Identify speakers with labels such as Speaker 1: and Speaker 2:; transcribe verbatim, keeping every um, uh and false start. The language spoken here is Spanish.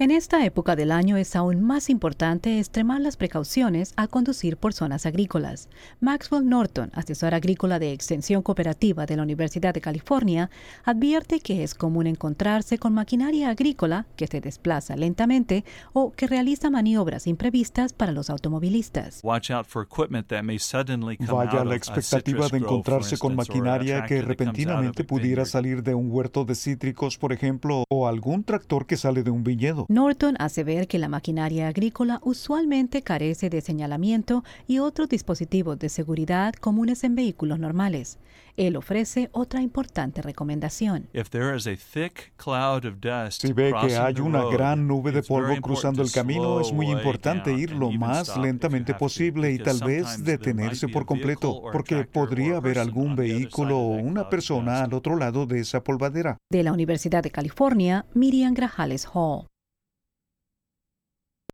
Speaker 1: En esta época del año es aún más importante extremar las precauciones al conducir por zonas agrícolas. Maxwell Norton, asesor agrícola de Extensión Cooperativa de la Universidad de California, advierte que es común encontrarse con maquinaria agrícola que se desplaza lentamente o que realiza maniobras imprevistas para los automovilistas.
Speaker 2: Vaya
Speaker 3: a la expectativa de encontrarse con maquinaria que repentinamente pudiera salir de un huerto de cítricos, por ejemplo, o algún tractor que sale de un viñedo.
Speaker 1: Norton hace ver que la maquinaria agrícola usualmente carece de señalamiento y otros dispositivos de seguridad comunes en vehículos normales. Él ofrece otra importante recomendación.
Speaker 3: Si ve que hay una gran nube de polvo cruzando el camino, es muy importante ir lo más lentamente posible y tal vez detenerse por completo, porque podría haber algún vehículo o una persona al otro lado de esa polvadera.
Speaker 1: De la Universidad de California, Miriam Grajales Hall.